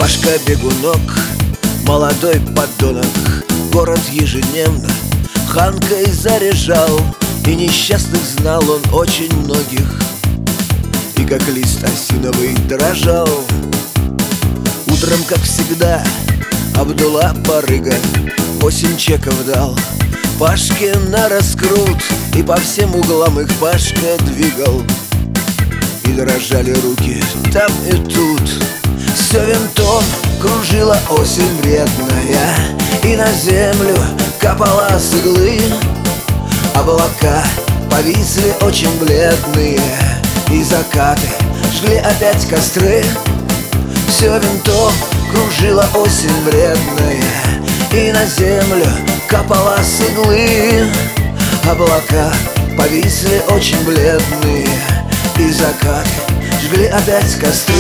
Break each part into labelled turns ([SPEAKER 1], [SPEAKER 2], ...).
[SPEAKER 1] Пашка-бегунок, молодой подонок, город ежедневно ханкой заряжал, и несчастных знал он очень многих, и как лист осиновый дрожал. Утром, как всегда, Абдулла барыга 8 чеков дал Пашке на раскрут, и по всем углам их Пашка двигал. И дрожали руки там и тут, все винтом кружила осень вредная, и на землю капала с иглы. Облака повисли очень бледные, и закаты жгли опять костры. Все винтом кружила осень вредная, и на землю капала с иглы. Облака повисли очень бледные, и закаты жгли опять костры.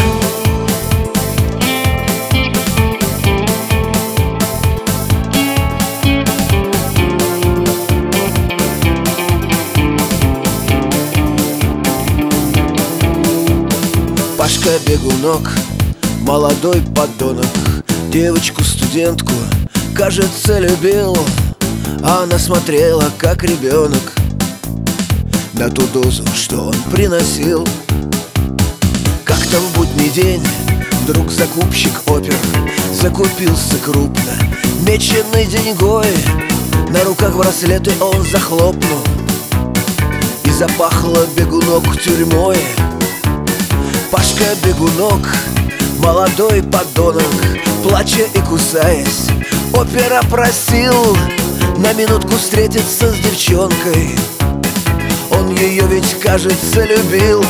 [SPEAKER 1] Пашка-бегунок, молодой подонок, девочку-студентку, кажется, любил. А она смотрела, как ребенок, на ту дозу, что он приносил. Как-то в будний день вдруг закупщик опер закупился крупно меченой деньгой. На руках браслеты он захлопнул, и запахло бегунок тюрьмой. Пашка-бегунок, молодой подонок, плача и кусаясь, опера просил на минутку встретиться с девчонкой. Он ее ведь, кажется, любил.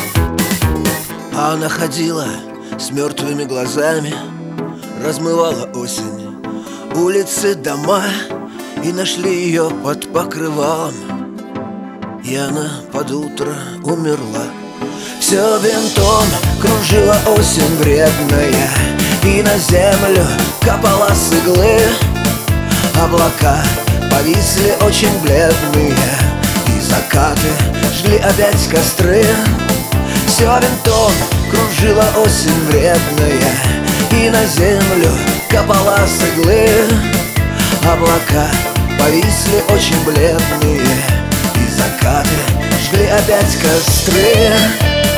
[SPEAKER 1] А она ходила с мертвыми глазами, размывала осень улицы, дома, и нашли ее под покрывалом, и она под утро умерла. Все винтом кружила осень вредная, и на землю капала с иглы. Облака повисли очень бледные, и закаты жгли опять костры. Все винтом кружила осень вредная, и на землю капала с иглы. Облака повисли очень бледные, и закаты жгли опять костры.